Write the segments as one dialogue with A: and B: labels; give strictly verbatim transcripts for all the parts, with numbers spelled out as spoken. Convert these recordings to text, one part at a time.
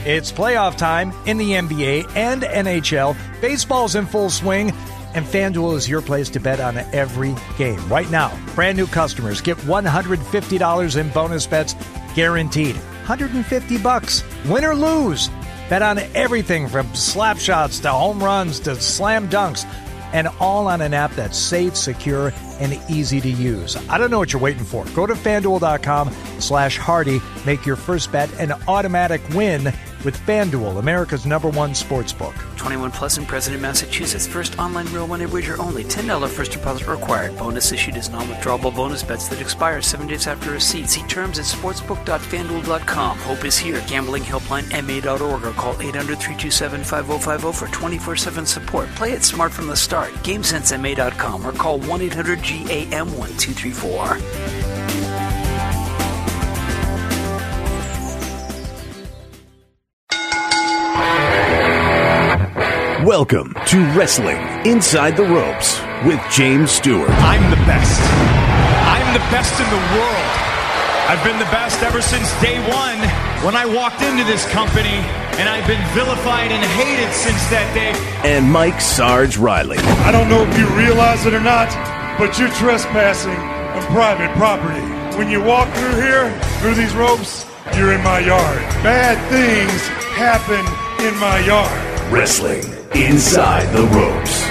A: It's playoff time in the N B A and N H L. Baseball's in full swing, and FanDuel is your place to bet on every game. Right now, brand new customers get one hundred fifty dollars in bonus bets guaranteed. one hundred fifty bucks, win or lose. Bet on everything from slap shots to home runs to slam dunks, and all on an app that's safe, secure, and easy to use. I don't know what you're waiting for. Go to FanDuel.com slash Hardy. Make your first bet an automatic win with FanDuel, America's number one sportsbook.
B: twenty-one plus and present in Massachusetts. First online real money wager only. ten dollars first deposit required. Bonus issued as non-withdrawable bonus bets that expire seven days after receipt. See terms at sportsbook dot fan duel dot com. Hope is here. Gambling helpline M A dot org or call eight hundred, three two seven, five oh five oh for twenty-four seven support. Play it smart from the start. game sense M A dot com or call one eight hundred G A M one two three four.
C: Welcome to Wrestling Inside the Ropes with James Stewart.
D: I'm the best. I'm the best in the world. I've been the best ever since day one when I walked into this company, and I've been vilified and hated since that day.
C: And Mike Sarge Riley.
E: I don't know if you realize it or not, but you're trespassing on private property. When you walk through here, through these ropes, you're in my yard. Bad things happen in my yard.
C: Wrestling Inside the Ropes.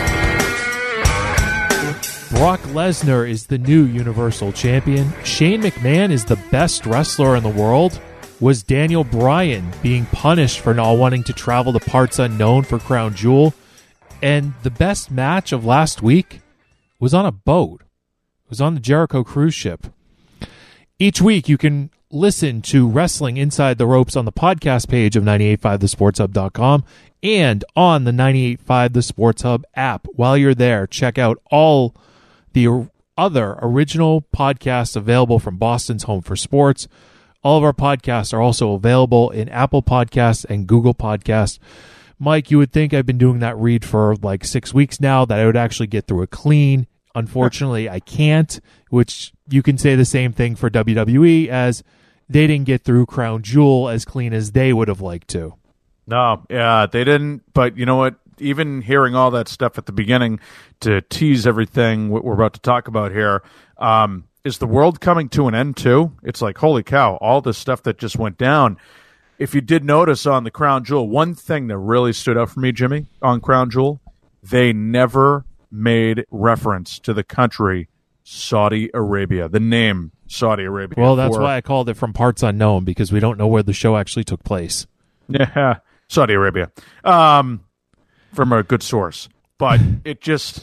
F: Brock Lesnar is the new Universal Champion. Shane McMahon is the best wrestler in the world. Was Daniel Bryan being punished for not wanting to travel to parts unknown for Crown Jewel? And the best match of last week was on a boat. It was on the Jericho cruise ship. Each week you can listen to Wrestling Inside the Ropes on the podcast page of nine eight five the sports hub dot com and on the nine eight five The Sports Hub app. While you're there, check out all the other original podcasts available from Boston's Home for Sports. All of our podcasts are also available in Apple Podcasts and Google Podcasts. Mike, you would think I've been doing that read for like six weeks now, that I would actually get through it clean. Unfortunately, I can't, which you can say the same thing for W W E, as they didn't get through Crown Jewel as clean as they would have liked to.
G: No, yeah, they didn't. But you know what? Even hearing all that stuff at the beginning to tease everything what we're about to talk about here, um, is the world coming to an end too? It's like, holy cow, all this stuff that just went down. If you did notice on the Crown Jewel, one thing that really stood out for me, Jimmy, on Crown Jewel, they never made reference to the country Saudi Arabia, the name Saudi Arabia.
F: Well, that's
G: for,
F: why I called it From Parts Unknown, because we don't know where the show actually took place.
G: Yeah, Saudi Arabia. Um, from a good source. But it just,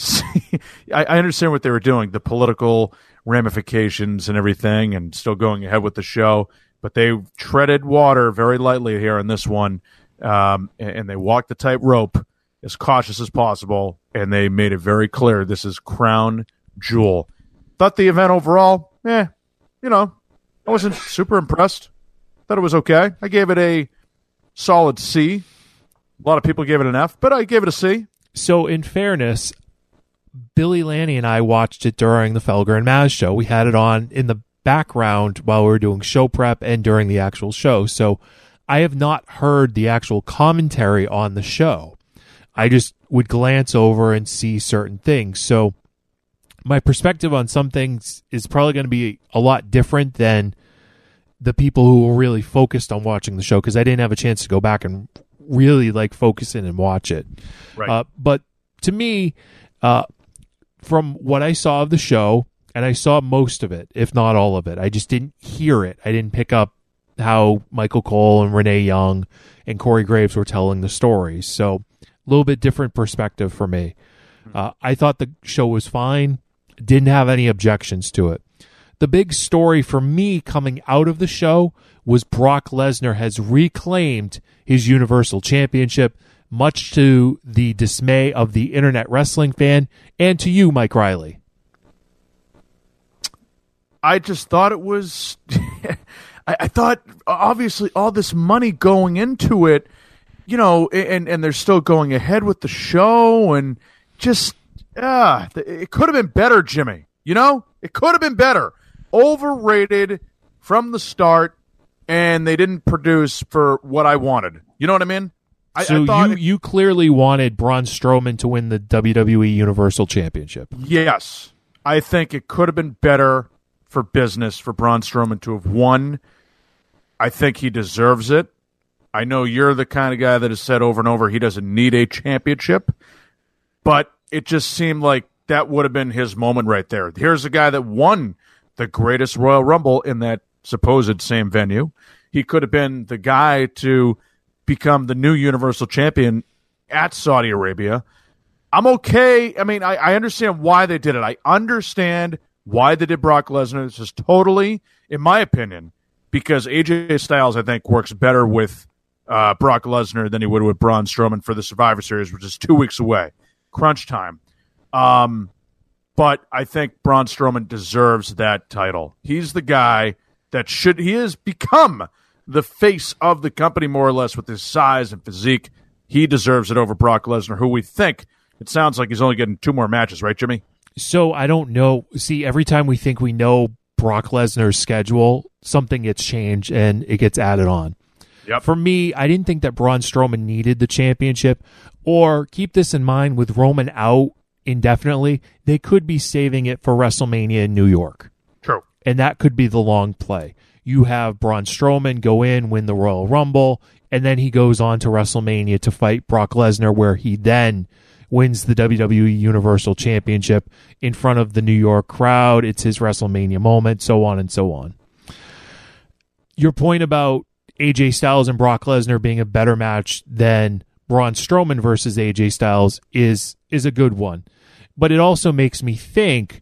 G: I, I understand what they were doing, the political ramifications and everything, and still going ahead with the show. But they treaded water very lightly here in this one, um, and, and they walked the tightrope as cautious as possible, and they made it very clear this is Crown Jewel. Thought the event overall, eh, you know, I wasn't super impressed. Thought it was okay. I gave it a solid C. A lot of people gave it an F, but I gave it a C.
F: So, in fairness, Billy Lanny and I watched it during the Felger and Maz show. We had it on in the background while we were doing show prep and during the actual show. So, I have not heard the actual commentary on the show. I just would glance over and see certain things. So, my perspective on some things is probably going to be a lot different than the people who were really focused on watching the show, because I didn't have a chance to go back and really like focus in and watch it.
G: Right.
F: Uh, but to me, uh, from what I saw of the show, and I saw most of it, if not all of it, I just didn't hear it. I didn't pick up how Michael Cole and Renee Young and Corey Graves were telling the stories. So a little bit different perspective for me. Uh, I thought the show was fine. Didn't have any objections to it. The big story for me coming out of the show was Brock Lesnar has reclaimed his Universal Championship, much to the dismay of the internet wrestling fan and to you, Mike Riley.
G: I just thought it was... I, I thought, obviously, all this money going into it, you know, and, and they're still going ahead with the show, and just, ah, it could have been better, Jimmy. You know? It could have been better. Overrated from the start. and they didn't produce for what I wanted. You know what I mean? I,
F: so
G: I thought
F: you,
G: it,
F: you clearly wanted Braun Strowman to win the W W E Universal Championship.
G: Yes. I think it could have been better for business for Braun Strowman to have won. I think he deserves it. I know you're the kind of guy that has said over and over he doesn't need a championship, but it just seemed like that would have been his moment right there. Here's a guy that won the greatest Royal Rumble in that supposed same venue. He could have been the guy to become the new Universal Champion at Saudi Arabia. I'm okay. I mean, I, I understand why they did it. I understand why they did Brock Lesnar. This is totally, in my opinion, because A J Styles, I think, works better with uh, Brock Lesnar than he would with Braun Strowman for the Survivor Series, which is two weeks away. Crunch time. Um, but I think Braun Strowman deserves that title. He's the guy that should, he has become the face of the company more or less with his size and physique. He deserves it over Brock Lesnar, who we think, it sounds like he's only getting two more matches, right, Jimmy?
F: So I don't know. See, every time we think we know Brock Lesnar's schedule, something gets changed and it gets added on.
G: Yep.
F: For me, I didn't think that Braun Strowman needed the championship. Or keep this in mind, with Roman out indefinitely, they could be saving it for WrestleMania in New York.
G: True.
F: And that could be the long play. You have Braun Strowman go in, win the Royal Rumble, and then he goes on to WrestleMania to fight Brock Lesnar, where he then wins the W W E Universal Championship in front of the New York crowd. It's his WrestleMania moment, so on and so on. Your point about A J Styles and Brock Lesnar being a better match than Braun Strowman versus A J Styles is is a good one. But it also makes me think,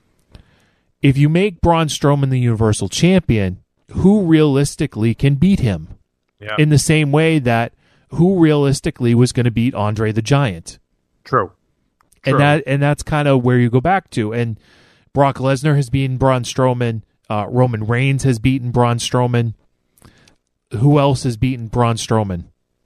F: if you make Braun Strowman the Universal Champion, who realistically can beat him?
G: Yeah.
F: In the same way that who realistically was going to beat Andre the Giant?
G: True. True.
F: And that and that's kind of where you go back to. And Brock Lesnar has beaten Braun Strowman. Uh, Roman Reigns has beaten Braun Strowman. Who else has beaten Braun Strowman?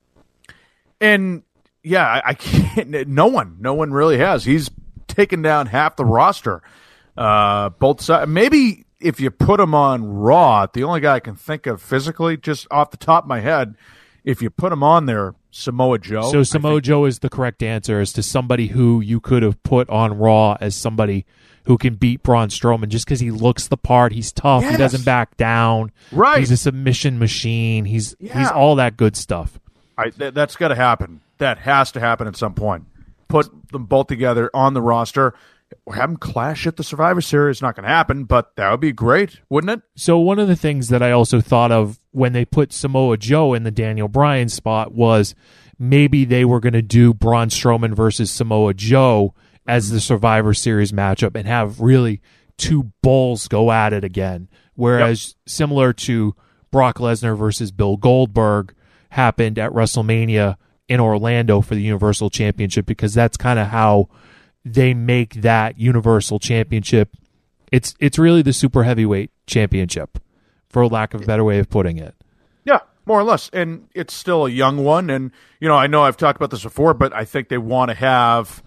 G: And yeah, I, I can't. No one, no one really has. He's taken down half the roster. Uh, both sides. Maybe if you put him on Raw, the only guy I can think of physically, just off the top of my head, if you put him on there, Samoa Joe.
F: So Samoa think, Joe is the correct answer as to somebody who you could have put on Raw as somebody who can beat Braun Strowman just because he looks the part. He's tough.
G: Yes.
F: He doesn't back down.
G: Right.
F: He's a submission machine. He's
G: yeah.
F: he's all that good stuff.
G: I, th- that's got to happen. That has to happen at some point. Put them both together on the roster. Have them clash at the Survivor Series. Not going to happen, but that would be great, wouldn't it?
F: So one of the things that I also thought of when they put Samoa Joe in the Daniel Bryan spot was maybe they were going to do Braun Strowman versus Samoa Joe as the Survivor Series matchup and have really two bulls go at it again. Whereas yep. similar to Brock Lesnar versus Bill Goldberg happened at WrestleMania in Orlando for the Universal Championship, because that's kind of how they make that Universal Championship. It's it's really the super heavyweight championship, for lack of a better way of putting it.
G: Yeah, more or less. And it's still a young one. And, you know, I know I've talked about this before, but I think they want to have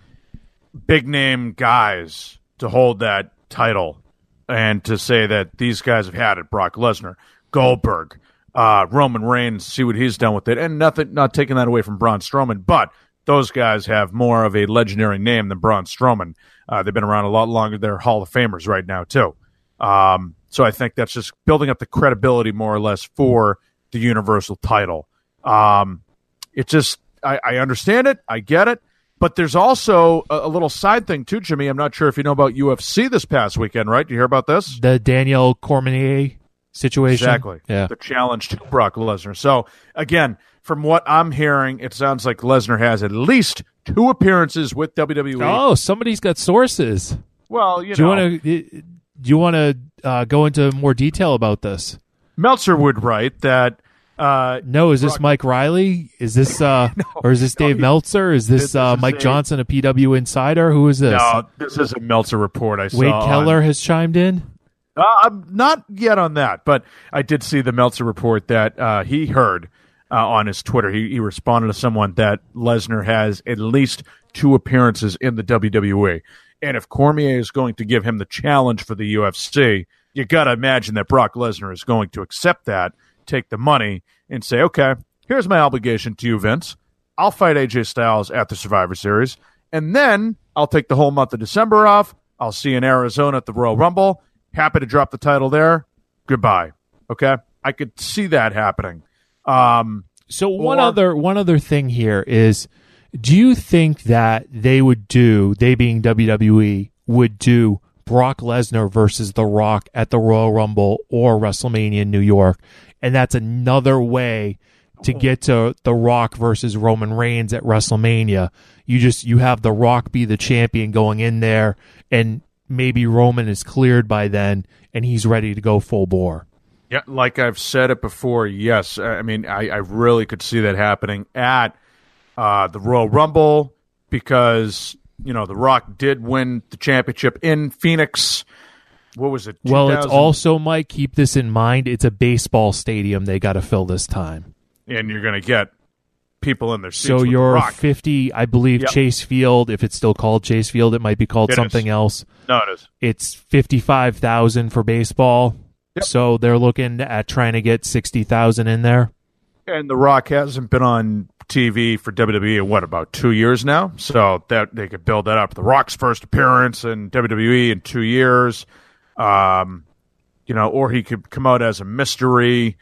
G: big name guys to hold that title and to say that these guys have had it. Brock Lesnar, Goldberg, uh, Roman Reigns, see what he's done with it. And nothing, not taking that away from Braun Strowman, but those guys have more of a legendary name than Braun Strowman. Uh, they've been around a lot longer. They're Hall of Famers right now, too. Um, so I think that's just building up the credibility, more or less, for the Universal title. Um, it just, I, I understand it. I get it. But there's also a, a little side thing, too, Jimmy. I'm not sure if you know about U F C this past weekend, right? Did you hear about this?
F: The Daniel Cormier situation?
G: Exactly.
F: Yeah.
G: The challenge to Brock Lesnar. So, again, from what I'm hearing, it sounds like Lesnar has at least two appearances with W W E.
F: Oh, somebody's got sources.
G: Well, you
F: do
G: know.
F: You wanna, do you want to uh, go into more detail about this?
G: Meltzer would write that. Uh,
F: no, is this
G: Brock,
F: Mike Riley? Is this, uh, no, or is this Dave no, Meltzer? Is this, this uh, is Mike a, Johnson, a P W Insider? Who is this?
G: No, this is a Meltzer report I saw.
F: Wade Keller
G: on,
F: has chimed in?
G: Uh, I'm not yet on that, but I did see the Meltzer report that uh, he heard uh, on his Twitter. He, he responded to someone that Lesnar has at least two appearances in the W W E. And if Cormier is going to give him the challenge for the U F C, you got to imagine that Brock Lesnar is going to accept that take the money and say, okay, here's my obligation to you, Vince. I'll fight A J Styles at the Survivor Series, and then I'll take the whole month of December off. I'll see you in Arizona at the Royal Rumble. Happy to drop the title there. Goodbye. Okay? I could see that happening. Um,
F: so one
G: or,
F: other one other thing here is, do you think that they would do, they being W W E, would do Brock Lesnar versus The Rock at the Royal Rumble or WrestleMania in New York, and that's another way to get to The Rock versus Roman Reigns at WrestleMania? You just you have The Rock be the champion going in there, and maybe Roman is cleared by then, and he's ready to go full bore.
G: Yeah, like I've said it before, yes. I mean, I, I really could see that happening at uh, the Royal Rumble because, you know, The Rock did win the championship in Phoenix. What was it?
F: Well, it's also, Mike, keep this in mind, it's a baseball stadium they got to fill this time.
G: And you're going to get people in their seats.
F: So
G: with
F: your
G: The Rock.
F: fifty, I believe,
G: Yep.
F: Chase Field, if it's still called Chase Field, it might be called
G: It
F: something
G: is.
F: else.
G: No, it is.
F: It's fifty-five thousand for baseball.
G: Yep.
F: So they're looking at trying to get sixty thousand in there.
G: And The Rock hasn't been on T V for W W E in, what, about two years now? So that they could build that up. The Rock's first appearance in W W E in two years. Um, you know, or he could come out as a mystery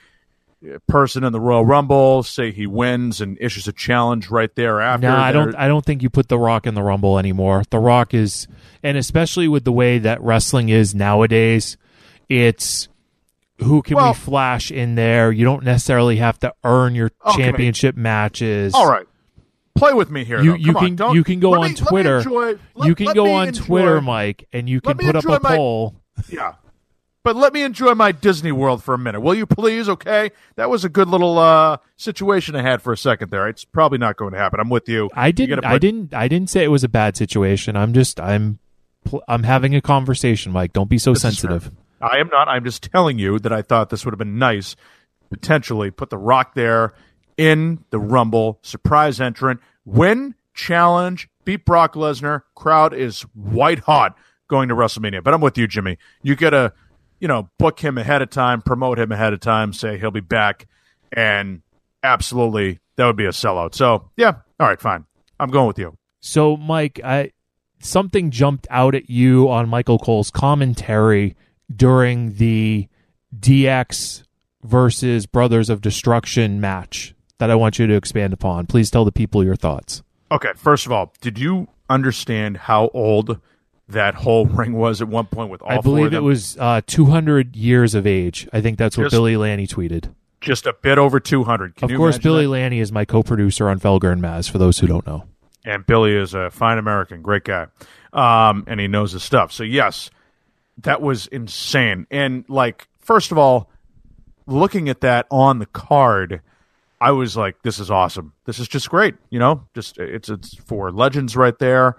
G: person in the Royal Rumble, say he wins and issues a challenge right there after.
F: No, I don't. I don't think you put The Rock in the Rumble anymore. The Rock is, and especially with the way that wrestling is nowadays, it's who can
G: Well-
F: we flash in there. You don't necessarily have to earn your
G: Okay.
F: championship matches.
G: All right. Play with me here.
F: You
G: though.
F: you
G: Come
F: can
G: on, don't-
F: you can go
G: let
F: on
G: me- let me
F: Twitter.
G: enjoy- let-
F: you can
G: let
F: go
G: me
F: on
G: enjoy-
F: Twitter, Mike, and you can
G: let me
F: put up
G: enjoy
F: a
G: my-
F: poll.
G: Yeah. But let me enjoy my Disney World for a minute. Will you please? Okay. That was a good little uh, situation I had for a second there. It's probably not going to happen. I'm with you.
F: I
G: You
F: didn't.
G: gotta
F: I
G: put-
F: didn't. I didn't say it was a bad situation. I'm just. I'm. pl- I'm having a conversation, Mike. Don't be so
G: This is
F: sensitive.
G: fair. I am not. I'm just telling you that I thought this would have been nice. Potentially put The Rock there in the Rumble, surprise entrant, win, challenge, beat Brock Lesnar. Crowd is white hot going to WrestleMania. But I'm with you, Jimmy. You got to, you know, book him ahead of time, promote him ahead of time, say he'll be back, and absolutely that would be a sellout. So yeah, all right, fine. I'm going with you.
F: So, Mike, I something jumped out at you on Michael Cole's commentary during the D X versus Brothers of Destruction match that I want you to expand upon. Please tell the people your thoughts.
G: Okay, first of all, did you understand how old that whole ring was at one point with all
F: I
G: four of
F: believe
G: them?
F: it was uh, two hundred years of age. I think that's what
G: Just-
F: Billy Lanny tweeted.
G: Just a bit over two hundred. Can
F: Of
G: you
F: course,
G: imagine
F: Billy
G: that?
F: Lanny is my co-producer on Felger and Maz, for those who don't know.
G: And Billy is a fine American, great guy. Um, and he knows his stuff. So, yes, that was insane. And, like, first of all, looking at that on the card, I was like, this is awesome. This is just great. You know, just it's it's for legends right there.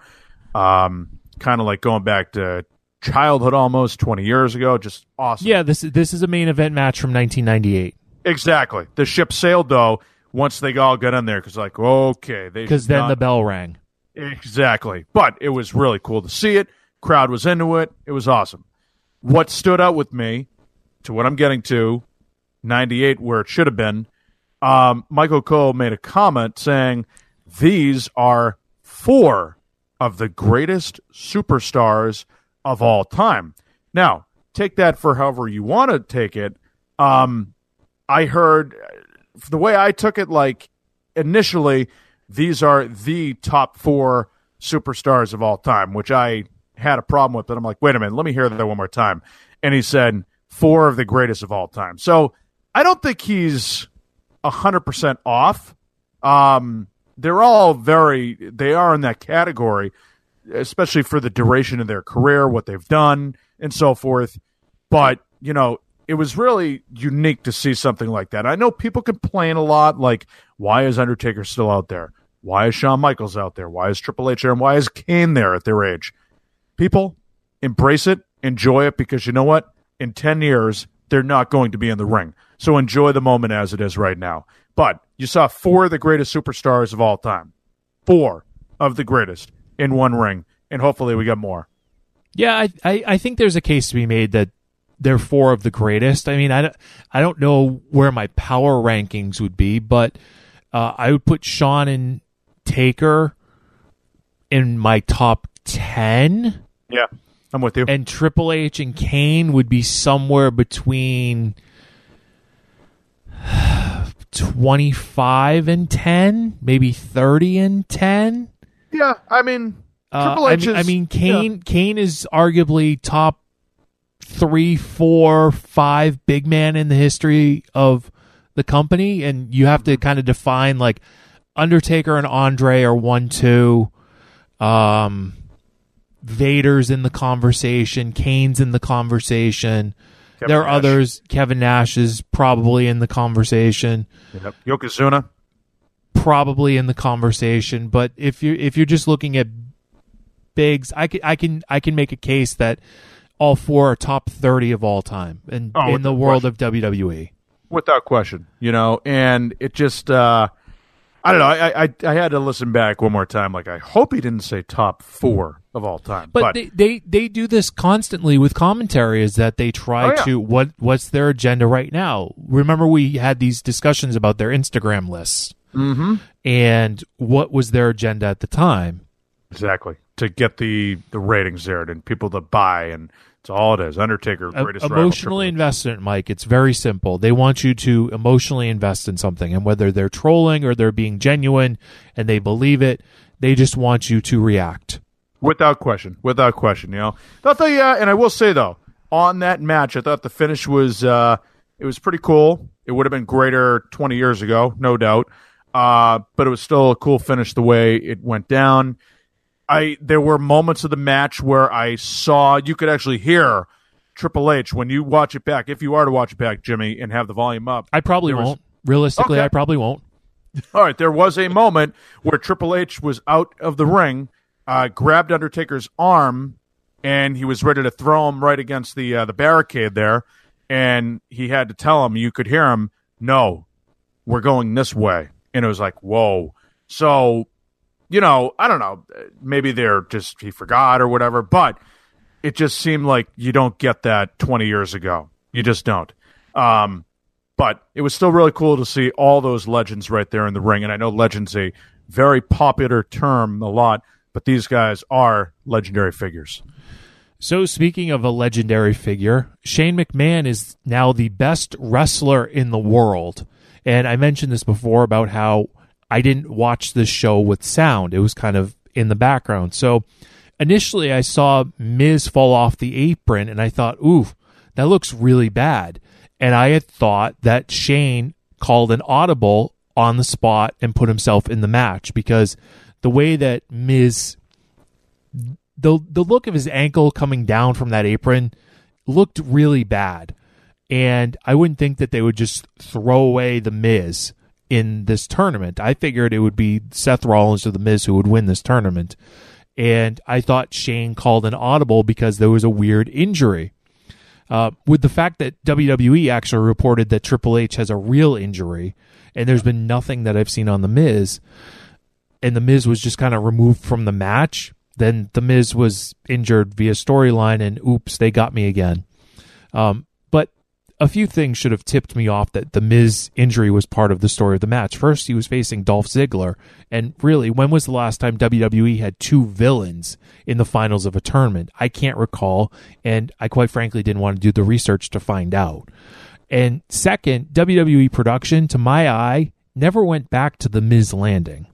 G: Um, kind of like going back to childhood almost twenty years ago. Just awesome.
F: Yeah, this is, this is a main event match from nineteen ninety-eight.
G: Exactly. The ship sailed, though, once they all got in there because, like, okay.
F: Because then the bell rang.
G: Exactly. But it was really cool to see it. Crowd was into it. It was awesome. What stood out with me, to what I'm getting to, ninety-eight, where it should have been, um, Michael Cole made a comment saying, these are four of the greatest superstars of all time. Now, take that for however you want to take it. Um, I heard, the way I took it, like, initially, these are the top four superstars of all time, which I had a problem with. But I'm like, wait a minute, let me hear that one more time. And he said, four of the greatest of all time. So I don't think he's one hundred percent off. Um, they're all very, they are in that category, especially for the duration of their career, what they've done, and so forth. But, you know, it was really unique to see something like that. I know people complain a lot, like, why is Undertaker still out there? Why is Shawn Michaels out there? Why is Triple H there? And why is Kane there at their age? People, embrace it, enjoy it, because you know what? In ten years, they're not going to be in the ring. So enjoy the moment as it is right now. But you saw four of the greatest superstars of all time. Four of the greatest in one ring. And hopefully we get more.
F: Yeah, I, I, I think there's a case to be made that they're four of the greatest. I mean, I don't, I don't know where my power rankings would be, but uh, I would put Shawn and Taker in my top ten.
G: Yeah, I'm with you.
F: And Triple H and Kane would be somewhere between twenty-five and ten, maybe thirty and ten.
G: Yeah, I mean, Triple
F: uh,
G: H
F: I mean,
G: is,
F: I mean, Kane.
G: Yeah.
F: Kane is arguably top three, four, five big man in the history of the company, and you have to kind of define like Undertaker and Andre are one, two. Um, Vader's in the conversation. Kane's in the conversation.
G: Kevin
F: there are
G: Nash.
F: others. Kevin Nash is probably in the conversation.
G: Yep. Yokozuna.
F: Probably in the conversation. But if you if you're just looking at bigs, I can I can I can make a case that all four are top thirty of all time in,
G: Oh,
F: in the world of W W E.
G: Without question, you know, and it just, uh, I don't know, I, I I had to listen back one more time. Like, I hope he didn't say top four of all time.
F: But,
G: But,
F: they, they, they do this constantly with commentary, is that they try
G: Oh, yeah.
F: to, what what's their agenda right now? Remember we had these discussions about their Instagram lists.
G: Mm-hmm.
F: And what was their agenda at the time?
G: Exactly. To get the, the ratings there and people to buy, and it's all it is. Undertaker, greatest rival,
F: Emotionally
G: Triple H.
F: invested, Mike. It's very simple. They want you to emotionally invest in something, and whether they're trolling or they're being genuine and they believe it, they just want you to react.
G: Without question. Without question, you know. Thought the, uh, and I will say, though, on that match, I thought the finish was, uh, it was pretty cool. It would have been greater twenty years ago, no doubt. Uh, but it was still a cool finish the way it went down. I there were moments of the match where I saw, you could actually hear Triple H when you watch it back, if you are to watch it back, Jimmy, and have the volume up.
F: I probably
G: there was-
F: won't. Realistically,
G: Okay.
F: I probably won't.
G: All right, there was a moment where Triple H was out of the ring, uh, grabbed Undertaker's arm, and he was ready to throw him right against the uh, the barricade there, and he had to tell him, you could hear him, no, we're going this way. And it was like, whoa. So, you know, I don't know, maybe they're just, he forgot or whatever, but it just seemed like you don't get that twenty years ago. You just don't. Um, but it was still really cool to see all those legends right there in the ring. And I know legend's a very popular term a lot, but these guys are legendary figures.
F: So speaking of a legendary figure, Shane McMahon is now the best wrestler in the world. And I mentioned this before about how I didn't watch this show with sound. It was kind of in the background. So initially I saw Miz fall off the apron and I thought, ooh, that looks really bad. And I had thought that Shane called an audible on the spot and put himself in the match, because the way that Miz, the the look of his ankle coming down from that apron looked really bad. And I wouldn't think that they would just throw away the Miz in this tournament. I figured it would be Seth Rollins or the Miz who would win this tournament. And I thought Shane called an audible because there was a weird injury. Uh, with the fact that W W E actually reported that Triple H has a real injury, and there's been nothing that I've seen on the Miz, and the Miz was just kind of removed from the match, then the Miz was injured via storyline, and oops, they got me again. Um, but a few things should have tipped me off that the Miz injury was part of the story of the match. First, he was facing Dolph Ziggler, and really, when was the last time W W E had two villains in the finals of a tournament? I can't recall, and I quite frankly didn't want to do the research to find out. And second, W W E production, to my eye, never went back to the Miz landing.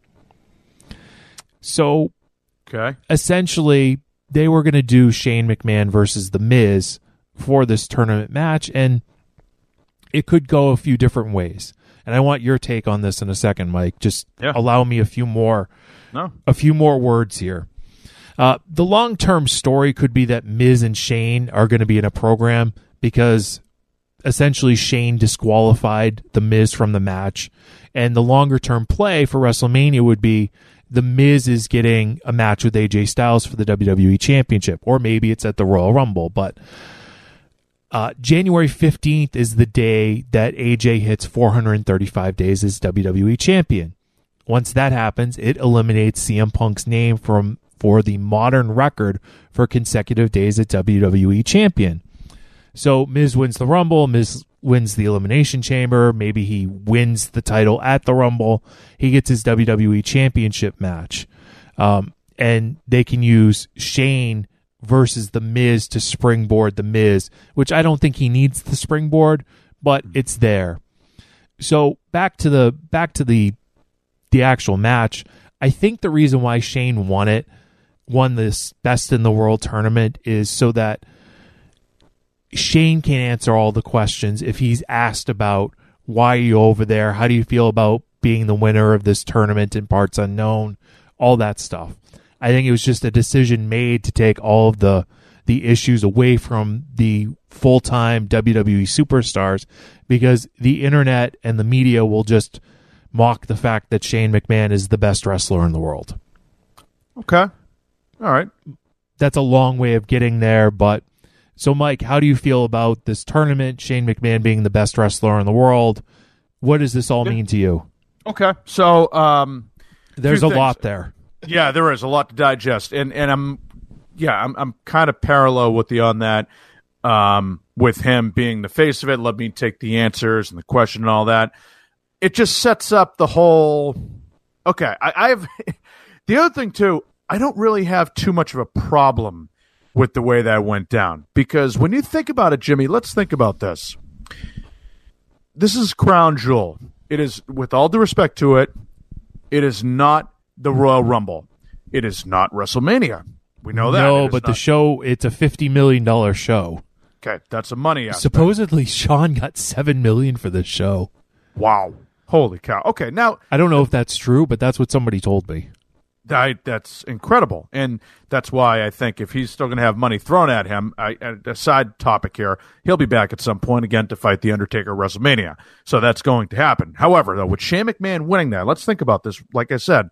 F: So,
G: Okay.
F: essentially, they were going to do Shane McMahon versus The Miz for this tournament match, and it could go a few different ways. And I want your take on this in a second, Mike. Just
G: Yeah.
F: allow me a few more,
G: No.
F: a few more words here. Uh, the long-term story could be that Miz and Shane are going to be in a program because essentially Shane disqualified The Miz from the match. And the longer-term play for WrestleMania would be The Miz is getting a match with A J Styles for the W W E Championship. Or maybe it's at the Royal Rumble. But uh, January fifteenth is the day that A J hits four hundred thirty-five days as W W E Champion. Once that happens, it eliminates C M Punk's name from for the modern record for consecutive days as W W E Champion. So Miz wins the Rumble. Miz wins the Elimination Chamber. Maybe he wins the title at the Rumble. He gets his W W E Championship match. Um, and they can use Shane versus The Miz to springboard The Miz, which I don't think he needs the springboard, but it's there. So back to the back to the the actual match. I think the reason why Shane won it, won this Best in the World tournament, is so that Shane can answer all the questions. If he's asked about why are you over there, how do you feel about being the winner of this tournament in Parts Unknown, all that stuff. I think it was just a decision made to take all of the the issues away from the full-time W W E superstars, because the internet and the media will just mock the fact that Shane McMahon is the best wrestler in the world.
G: Okay. All right.
F: That's a long way of getting there, but so Mike, how do you feel about this tournament, Shane McMahon being the best wrestler in the world? What does this all mean to you?
G: Okay. So, um,
F: there's a
G: things.
F: lot there.
G: Yeah, there is a lot to digest, and and I'm, yeah, I'm I'm kind of parallel with you on that. Um, with him being the face of it, let me take the answers and the question and all that. It just sets up the whole. Okay, I, I have the other thing too. I don't really have too much of a problem with the way that went down, because when you think about it, Jimmy, let's think about this. This is Crown Jewel. It is, with all due respect to it, it is not the Royal Rumble. It is not WrestleMania. We know that.
F: No, but not. The show, it's a fifty million dollars show.
G: Okay, that's a money aspect.
F: Supposedly, Sean got seven million dollars for this show.
G: Wow. Holy cow. Okay, now...
F: I don't know if that's true, but that's what somebody told me.
G: I, that's incredible, and that's why I think if he's still going to have money thrown at him, I, a side topic here, he'll be back at some point again to fight The Undertaker at WrestleMania. So that's going to happen. However, though, with Shane McMahon winning that, let's think about this. Like I said,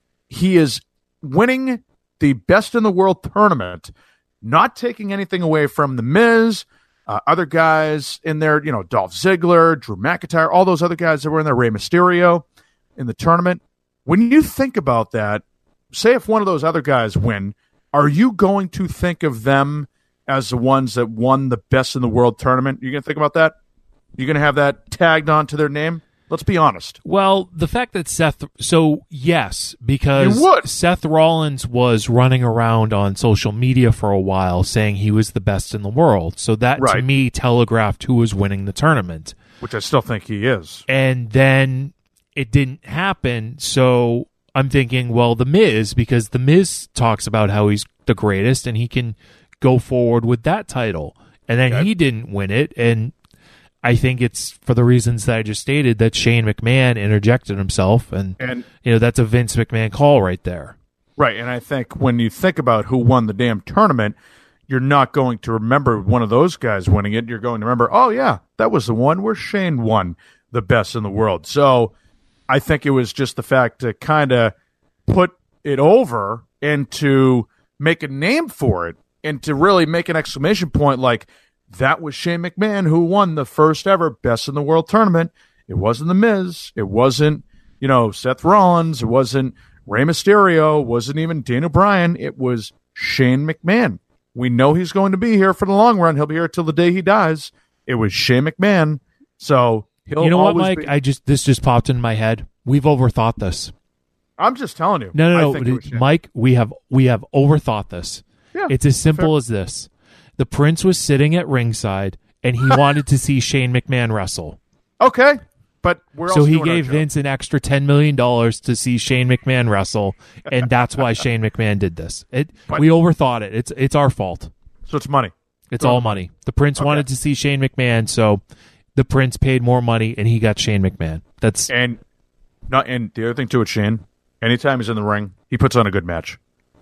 G: he is winning the Best in the World tournament, not taking anything away from The Miz, uh, other guys in there, you know, Dolph Ziggler, Drew McIntyre, all those other guys that were in there, Rey Mysterio in the tournament. When you think about that, say if one of those other guys win, are you going to think of them as the ones that won the Best in the World tournament? You going to think about that? You going to have that tagged onto their name? Let's be honest.
F: Well, the fact that Seth... So, yes, because
G: you would.
F: Seth Rollins was running around on social media for a while saying he was the best in the world. So that,
G: right.
F: to me, telegraphed who was winning the tournament.
G: Which I still think he is.
F: And then it didn't happen, so I'm thinking, well, The Miz, because The Miz talks about how he's the greatest and he can go forward with that title. And then
G: okay.
F: he didn't win it, and I think it's for the reasons that I just stated that Shane McMahon interjected himself, and,
G: and
F: you know that's a Vince McMahon call right there.
G: Right, and I think when you think about who won the damn tournament, you're not going to remember one of those guys winning it. You're going to remember, oh, yeah, that was the one where Shane won the Best in the World. So I think it was just the fact to kind of put it over and to make a name for it and to really make an exclamation point like, that was Shane McMahon who won the first ever Best in the World tournament. It wasn't The Miz. It wasn't, you know, Seth Rollins. It wasn't Rey Mysterio. It wasn't even Daniel Bryan. It was Shane McMahon. We know he's going to be here for the long run. He'll be here till the day he dies. It was Shane McMahon. So he'll
F: You know what,
G: always
F: Mike?
G: be-
F: I just this just popped in my head. We've overthought this.
G: I'm just telling you.
F: No,
G: I
F: no,
G: think it
F: no,
G: was Shane.
F: Mike. We have we have overthought this.
G: Yeah,
F: it's as simple
G: fair.
F: as this. The Prince was sitting at ringside, and he wanted to see Shane McMahon wrestle.
G: Okay, but we're
F: so
G: also
F: he
G: doing our
F: gave
G: job.
F: Vince an extra ten million dollars to see Shane McMahon wrestle, and that's why Shane McMahon did this. It
G: But-
F: we overthought it. It's it's our fault.
G: So it's money.
F: It's
G: So-
F: all money. The Prince
G: Okay.
F: wanted to see Shane McMahon, so the Prince paid more money, and he got Shane McMahon. That's
G: And not and the other thing too with Shane, anytime he's in the ring, he puts on a good match.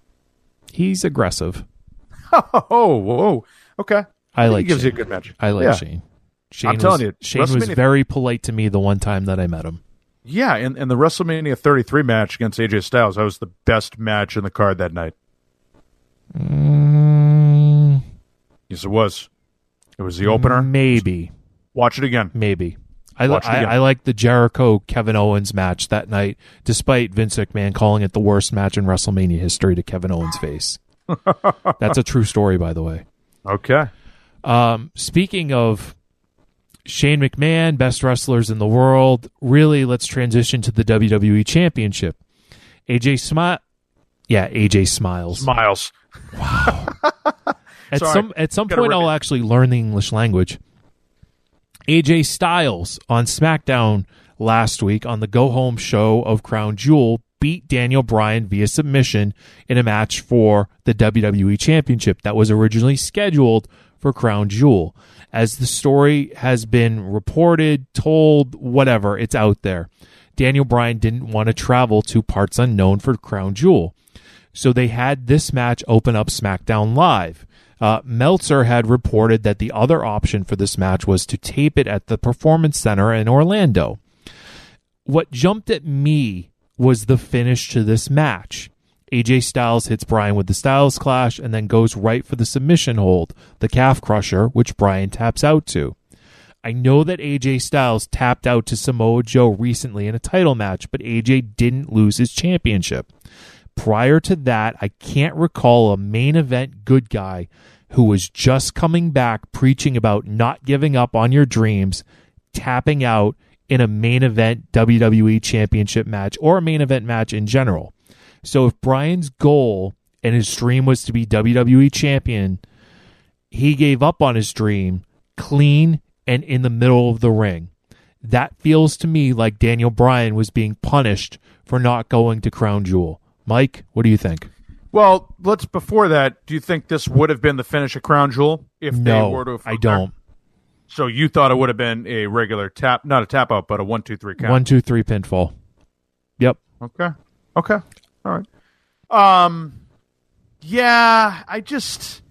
F: he's aggressive.
G: Oh, whoa, okay.
F: I like
G: He gives
F: Shane.
G: you a good match.
F: I like
G: Yeah.
F: Shane. Shane
G: I'm
F: was,
G: telling you,
F: Shane was
G: WrestleMania-
F: very polite to me the one time that I met him.
G: Yeah, and, and the WrestleMania thirty-three match against A J Styles, that was the best match in the card that night.
F: Mm,
G: Yes, it was. It was the opener.
F: Maybe.
G: Watch it again.
F: Maybe. I,
G: Watch it
F: I,
G: again.
F: I like the Jericho Kevin Owens match that night, despite Vince McMahon calling it the worst match in WrestleMania history to Kevin Owens' face. That's a true story, by the way.
G: Okay.
F: Um, speaking of Shane McMahon, best wrestlers in the world, really, let's transition to the W W E Championship. A J Smile, yeah, A J Smiles.
G: Smiles.
F: Wow. At
G: Sorry.
F: some at some
G: Gotta
F: point,
G: rip
F: I'll
G: it.
F: actually learn the English language. A J Styles on SmackDown last week on the Go Home show of Crown Jewel beat Daniel Bryan via submission in a match for the W W E Championship that was originally scheduled for Crown Jewel. As the story has been reported, told, whatever, it's out there. Daniel Bryan didn't want to travel to parts unknown for Crown Jewel. So they had this match open up SmackDown Live. Uh, Meltzer had reported that the other option for this match was to tape it at the Performance Center in Orlando. What jumped at me was the finish to this match. A J Styles hits Bryan with the Styles Clash and then goes right for the submission hold, the Calf Crusher, which Bryan taps out to. I know that A J Styles tapped out to Samoa Joe recently in a title match, but A J didn't lose his championship. Prior to that, I can't recall a main event good guy who was just coming back preaching about not giving up on your dreams, tapping out in a main event W W E Championship match or a main event match in general. So if Bryan's goal and his dream was to be W W E champion, he gave up on his dream clean and in the middle of the ring. That feels to me like Daniel Bryan was being punished for not going to Crown Jewel. Mike, what do you think?
G: Well, let's before that, do you think this would have been the finish of Crown Jewel if
F: No,
G: they were to have
F: I don't.
G: So you thought it would have been a regular tap, not a tap out, but a one, two, three count.
F: One, two, three pinfall. Yep.
G: Okay. Okay. All right. Um, yeah, I just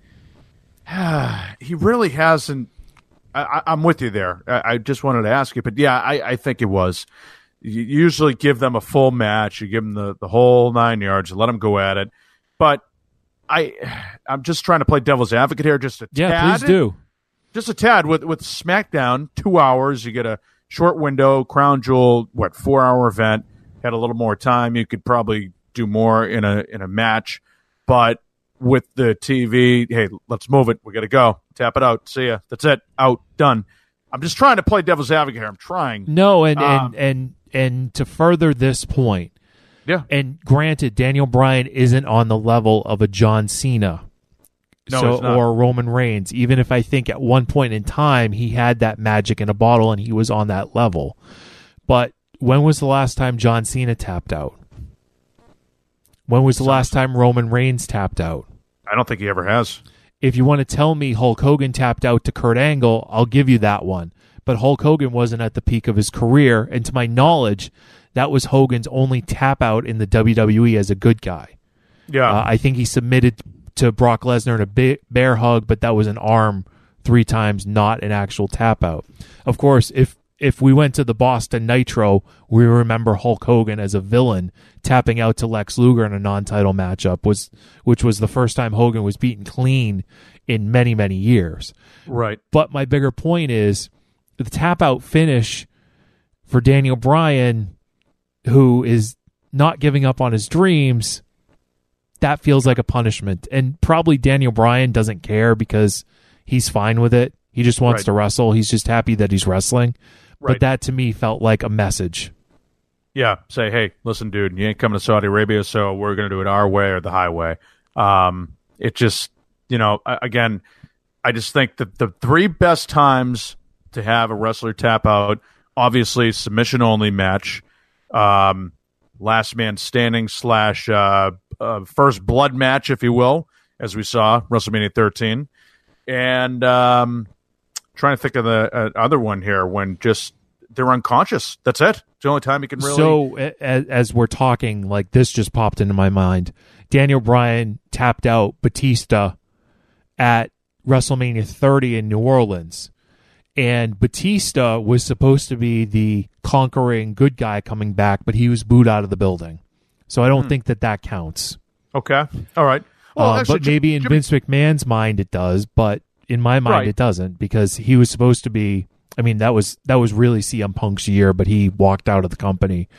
G: he really hasn't. I, I, I'm with you there. I, I just wanted to ask you, but yeah, I, I think it was. You usually give them a full match. You give them the, the whole nine yards. You let them go at it. But I, I'm just trying to play devil's advocate here, just a
F: Yeah,
G: tad.
F: please do.
G: Just a tad with with SmackDown, two hours. You get a short window. Crown Jewel, what four hour event? Had a little more time. You could probably do more in a in a match, but with the T V, hey, let's move it. We got to go. Tap it out. See ya. That's it. Out. Done. I'm just trying to play devil's advocate here. I'm trying.
F: No, and
G: Um,
F: and and and to further this point,
G: Yeah.
F: and granted, Daniel Bryan isn't on the level of a John Cena.
G: No,
F: so,
G: he's not.
F: or Roman Reigns, even if I think at one point in time he had that magic in a bottle and he was on that level. But when was the last time John Cena tapped out? When was the last time Roman Reigns tapped out?
G: I don't think he ever has.
F: If you want to tell me Hulk Hogan tapped out to Kurt Angle, I'll give you that one. But Hulk Hogan wasn't at the peak of his career, and to my knowledge, that was Hogan's only tap out in the W W E as a good guy.
G: Yeah.
F: Uh, I think he submitted to Brock Lesnar in a ba- bear hug, but that was an arm three times, not an actual tap out. Of course, if if we went to the Boston Nitro, we remember Hulk Hogan as a villain tapping out to Lex Luger in a non-title matchup, was which was the first time Hogan was beaten clean in many, many years.
G: right.
F: But my bigger point is the tap out finish for Daniel Bryan, who is not giving up on his dreams, that feels like a punishment. And probably Daniel Bryan doesn't care because he's fine with it. He just wants
G: Right.
F: to wrestle. He's just happy that he's wrestling.
G: Right.
F: But that to me felt like a message.
G: Yeah, say, hey, listen, dude, you ain't coming to Saudi Arabia, so we're going to do it our way or the highway. Um, it just, you know, a- again, I just think that the three best times to have a wrestler tap out, obviously submission only match, um, last man standing slash uh, uh, first blood match, if you will, as we saw WrestleMania thirteen, and um, trying to think of the uh, other one here when just they're unconscious. That's it. It's the only time you can really.
F: So as, as we're talking, like this just popped into my mind. Daniel Bryan tapped out Batista at WrestleMania thirty in New Orleans. And Batista was supposed to be the conquering good guy coming back, but he was booed out of the building. So I don't think that that counts.
G: Okay. All right. Well,
F: Uh,
G: actually,
F: but maybe in
G: Jimmy-
F: Vince McMahon's mind it does, but in my mind
G: Right.
F: it doesn't, because he was supposed to be. I mean, that was that was really C M Punk's year, but he walked out of the company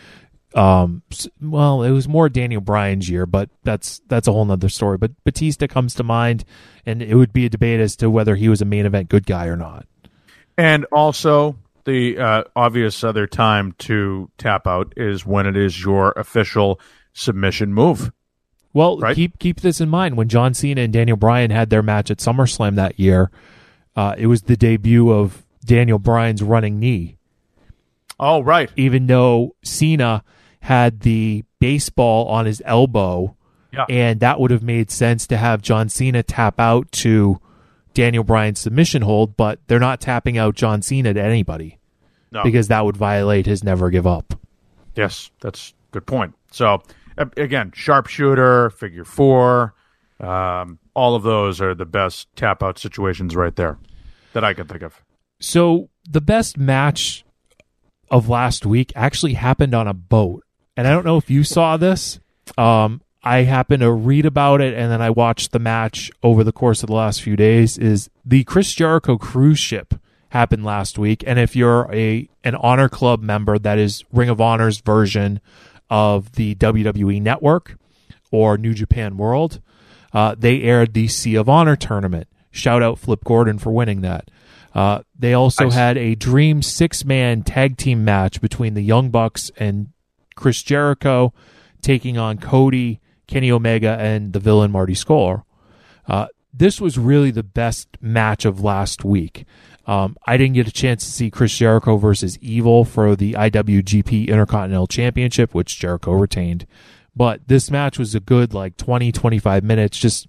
F: Um, well, it was more Daniel Bryan's year, but that's that's a whole nother story. But Batista comes to mind, and it would be a debate as to whether he was a main event good guy or not.
G: And also, the uh, obvious other time to tap out is when it is your official submission move.
F: Well,
G: right?
F: keep keep this in mind. When John Cena and Daniel Bryan had their match at SummerSlam that year, uh, it was the debut of Daniel Bryan's running knee.
G: Oh, right.
F: Even though Cena had the baseball on his elbow,
G: yeah.
F: and that would have made sense to have John Cena tap out to Daniel Bryan's submission hold, but they're not tapping out John Cena to anybody
G: no.
F: because that would violate his never give up.
G: Yes, that's a good point. So, again, sharpshooter, figure four, um, all of those are the best tap out situations right there that I can think of.
F: So the best match of last week actually happened on a boat. And I don't know if you saw this. Um, I happened to read about it, and then I watched the match over the course of the last few days. Is the Chris Jericho cruise ship happened last week. And if you're a an Honor Club member, that is Ring of Honor's version of the W W E Network or New Japan World, uh, they aired the Sea of Honor tournament. Shout out Flip Gordon for winning that. Uh, they also nice. had a Dream six-man tag team match between the Young Bucks and Chris Jericho taking on Cody, Kenny Omega, and the villain Marty Scurll. Uh, this was really the best match of last week. Um, I didn't get a chance to see Chris Jericho versus Evil for the I W G P Intercontinental Championship, which Jericho retained. But this match was a good like twenty, twenty-five minutes, just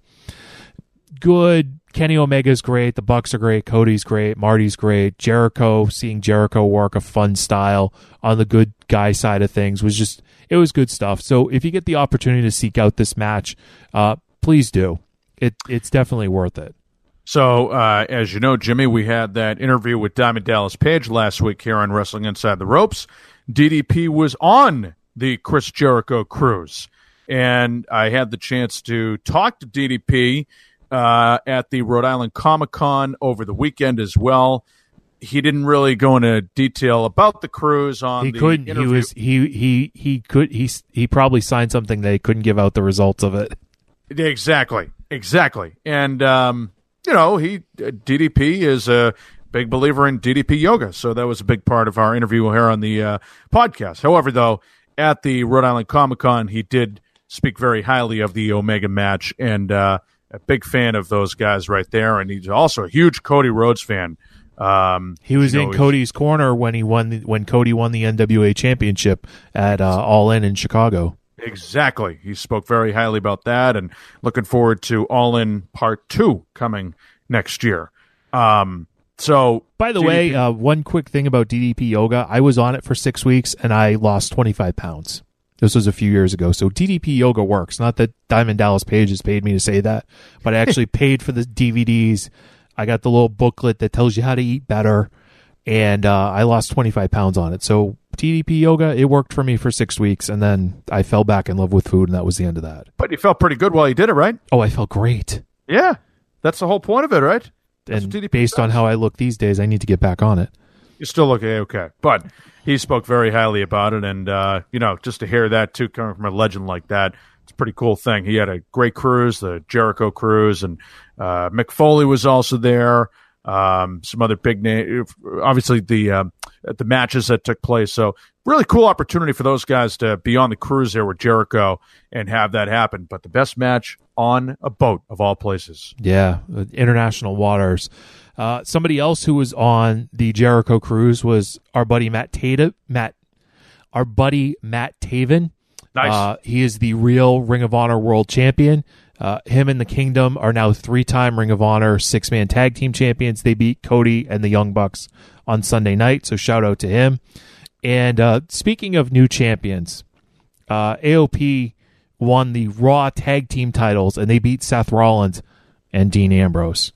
F: good. Kenny Omega's great. The Bucks are great. Cody's great. Marty's great. Jericho, seeing Jericho work a fun style on the good guy side of things was just, it was good stuff. So if you get the opportunity to seek out this match, uh, please do. It It's definitely worth it.
G: So, uh, as you know, Jimmy, we had that interview with Diamond Dallas Page last week here on Wrestling Inside the Ropes. D D P was on the Chris Jericho cruise, and I had the chance to talk to D D P Uh, at the Rhode Island Comic-Con over the weekend as well. He didn't really go into detail about the cruise on
F: he
G: the
F: couldn't.
G: interview.
F: He was he he he could he he probably signed something that he couldn't give out the results of it.
G: Exactly, exactly. And um, you know, he D D P is a big believer in D D P yoga, so that was a big part of our interview here on the uh, podcast. However, though, at the Rhode Island Comic-Con, he did speak very highly of the Omega match, and uh, a big fan of those guys right there, and he's also a huge Cody Rhodes fan. Um,
F: he was
G: you
F: in
G: know,
F: Cody's corner when he won the, when Cody won the N W A Championship at uh, All In in Chicago.
G: Exactly. He spoke very highly about that, and looking forward to All In Part Two coming next year. Um, so,
F: by the
G: D D P-
F: way, uh, one quick thing about D D P Yoga: I was on it for six weeks and I lost twenty-five pounds. This was a few years ago. So D D P Yoga works. Not that Diamond Dallas Page has paid me to say that, but I actually paid for the D V Ds. I got the little booklet that tells you how to eat better, and uh, I lost twenty-five pounds on it. So D D P Yoga, it worked for me for six weeks, and then I fell back in love with food, and that was the end of that.
G: But you felt pretty good while you did it, right?
F: Oh, I felt great.
G: Yeah. That's the whole point of it, right? That's
F: And based on how I look these days, I need to get back on it.
G: You still look okay, but he spoke very highly about it, and uh, you know, just to hear that too, coming from a legend like that, it's a pretty cool thing. He had a great cruise, the Jericho cruise, and uh, Mick Foley was also there. Um, some other big name, obviously the um, the matches that took place. So really cool opportunity for those guys to be on the cruise there with Jericho and have that happen. But the best match on a boat of all places.
F: Yeah, international waters. Uh, somebody else who was on the Jericho cruise was our buddy Matt Taven. Matt, our buddy Matt Taven.
G: Nice.
F: Uh, he is the real Ring of Honor World Champion. Uh, him and the Kingdom are now three-time Ring of Honor six-man tag team champions. They beat Cody and the Young Bucks on Sunday night, so shout out to him. And uh, speaking of new champions, uh, A O P won the Raw tag team titles, and they beat Seth Rollins and Dean Ambrose.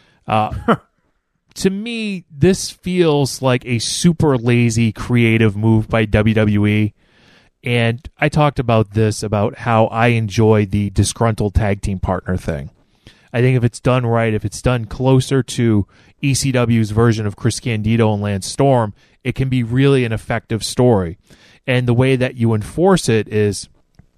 F: Uh, to me, this feels like a super lazy creative move by W W E. And I talked about this, about how I enjoy the disgruntled tag team partner thing. I think if it's done right, if it's done closer to E C W's version of Chris Candido and Lance Storm, it can be really an effective story. And the way that you enforce it is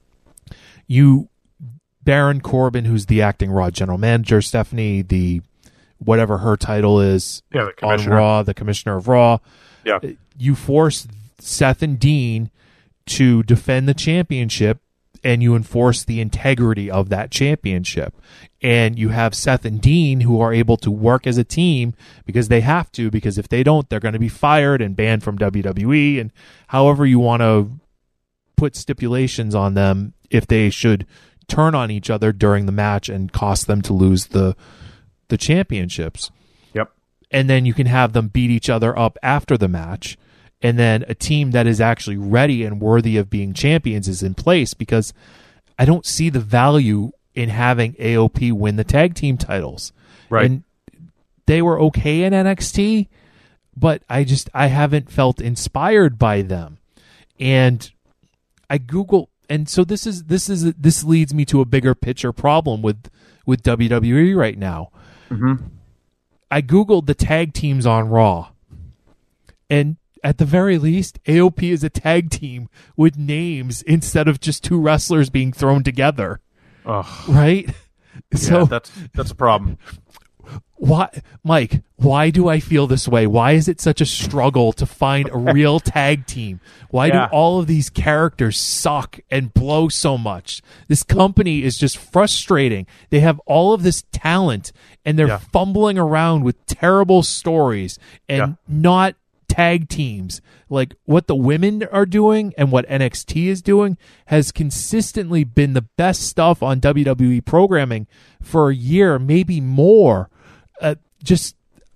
F: you, Baron Corbin, who's the acting Raw general manager, Stephanie, the whatever her title is
G: yeah, the
F: on Raw, the commissioner of Raw,
G: yeah.
F: you force Seth and Dean to defend the championship, and you enforce the integrity of that championship. And you have Seth and Dean who are able to work as a team because they have to, because if they don't, they're going to be fired and banned from W W E, and however you want to put stipulations on them if they should turn on each other during the match and cost them to lose the the championships.
G: Yep.
F: And then you can have them beat each other up after the match. And then a team that is actually ready and worthy of being champions is in place, because I don't see the value in having A O P win the tag team titles.
G: Right.
F: And they were okay in N X T, but I just, I haven't felt inspired by them. And I Google, and so this is, this is, this leads me to a bigger picture problem with, with W W E right now.
G: Mm-hmm.
F: I Googled the tag teams on Raw, and at the very least, A O P is a tag team with names instead of just two wrestlers being thrown together.
G: Ugh.
F: Right?
G: Yeah,
F: So
G: that's that's a problem.
F: why, Mike, why do I feel this way? Why is it such a struggle to find a real tag team? Why
G: Yeah.
F: do all of these characters suck and blow so much? This company is just frustrating. They have all of this talent, and they're
G: Yeah.
F: fumbling around with terrible stories and
G: Yeah.
F: not tag teams. Like what the women are doing and what N X T is doing has consistently been the best stuff on W W E programming for a year, maybe more. Uh, just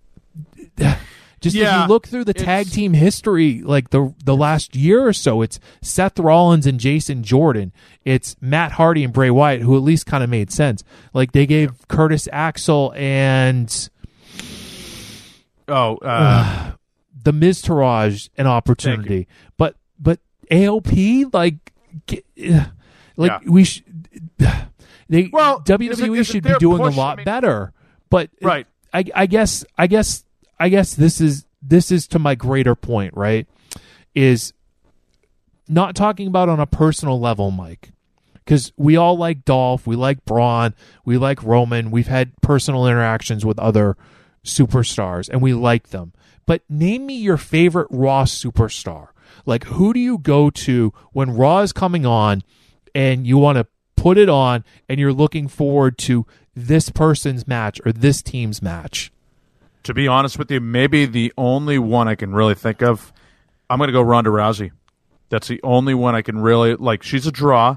F: just
G: Yeah,
F: if you look through the tag
G: it's-
F: team history, like the the last year or so, it's Seth Rollins and Jason Jordan. It's Matt Hardy and Bray Wyatt, who at least kind of made sense. Like they gave Curtis Axel and
G: Oh, uh,
F: the Miz Taraj an opportunity, but but A O P like get, uh, like
G: Yeah.
F: we sh- they
G: Well,
F: W
G: is it-
F: W E
G: is it
F: should be
G: their
F: doing
G: push?
F: a lot
G: I mean-
F: better. But
G: Right.
F: I I guess I guess I guess this is this is to my greater point, right? Is not talking about on a personal level, Mike. Because we all like Dolph, we like Braun, we like Roman. We've had personal interactions with other superstars, and we like them. But name me your favorite Raw superstar. Like, who do you go to when Raw is coming on and you want to put it on and you're looking forward to this person's match or this team's match?
G: to be honest with you, maybe the only one I can really think of, I'm going to go Ronda Rousey. That's the only one I can really like. She's a draw.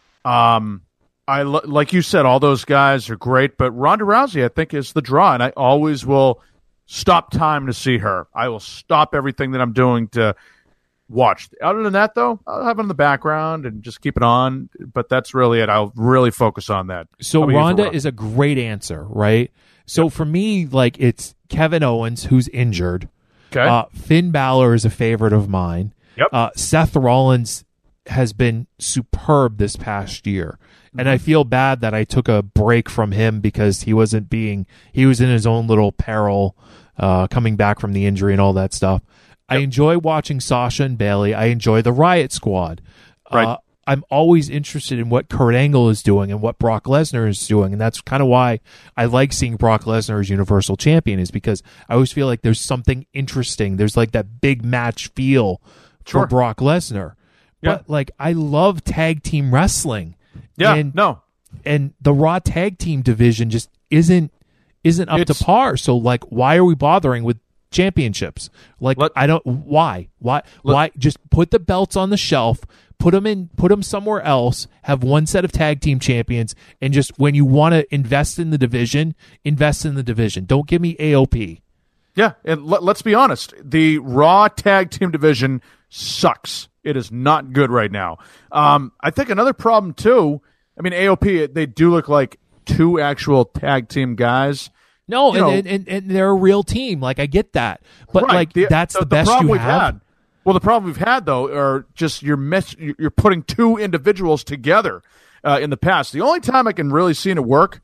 G: Um, I like you said, all those guys are great, but Ronda Rousey, I think, is the draw, and I always will stop time to see her. I will stop everything that I'm doing to watch. Other than that, though, I'll have it in the background and just keep it on. But that's really it. I'll really focus on that.
F: So
G: How about you for
F: Ronda
G: Ronda?
F: is a great answer, right? So for me, like it's Kevin Owens who's injured.
G: Okay.
F: Uh, Finn Balor is a favorite of mine.
G: Yep.
F: Uh, Seth Rollins has been superb this past year. And I feel bad that I took a break from him because he wasn't being, he was in his own little peril, uh, coming back from the injury and all that stuff. I enjoy watching Sasha and Bayley. I enjoy the Riot Squad.
G: Right.
F: Uh, I'm always interested in what Kurt Angle is doing and what Brock Lesnar is doing. And that's kind of why I like seeing Brock Lesnar as Universal Champion, is because I always feel like there's something interesting. There's like that big match feel
G: Sure.
F: for Brock Lesnar.
G: Yeah.
F: But like, I love tag team wrestling.
G: Yeah,
F: and,
G: no.
F: and the Raw tag team division just isn't isn't up
G: It's-
F: to par. So like, why are we bothering with championships? Like,
G: Let-
F: I don't. Why? Why?
G: Let-
F: why? Just put the belts on the shelf. Put them in. Put them somewhere else. Have one set of tag team champions, and just when you want to invest in the division, invest in the division. Don't give me A O P.
G: Yeah, and let, let's be honest. The Raw tag team division sucks. It is not good right now. Um, I think another problem, too, I mean, A O P, they do look like two actual tag team guys.
F: No,
G: You
F: and,
G: know-
F: and, and and they're a real team. Like I get that, but
G: Right.
F: like
G: The-
F: that's the, best
G: problem
F: you
G: we've
F: have.
G: had. Well, the problem we've had, though, are just you're, mess, you're putting two individuals together uh, in the past. The only time I can really see it work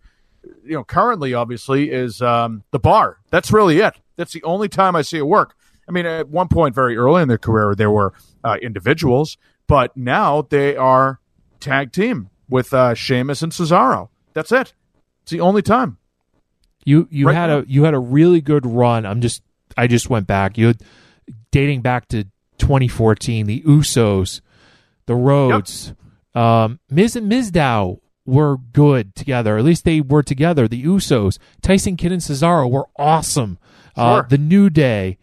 G: you know, currently, obviously, is um, the Bar. That's really it. That's the only time I see it work. I mean, at one point very early in their career, there were uh, individuals, but now they are tag team with uh, Sheamus and Cesaro. That's it. It's the only time.
F: You you
G: right
F: had
G: now.
F: a you had a really good run. I'm just I just went back. You had, dating back to twenty fourteen, the Usos, the Rhodes, yep. um, Miz and Mizdow were good together. At least they were together. The Usos, Tyson Kidd and Cesaro were awesome.
G: Sure.
F: Uh, the New Day,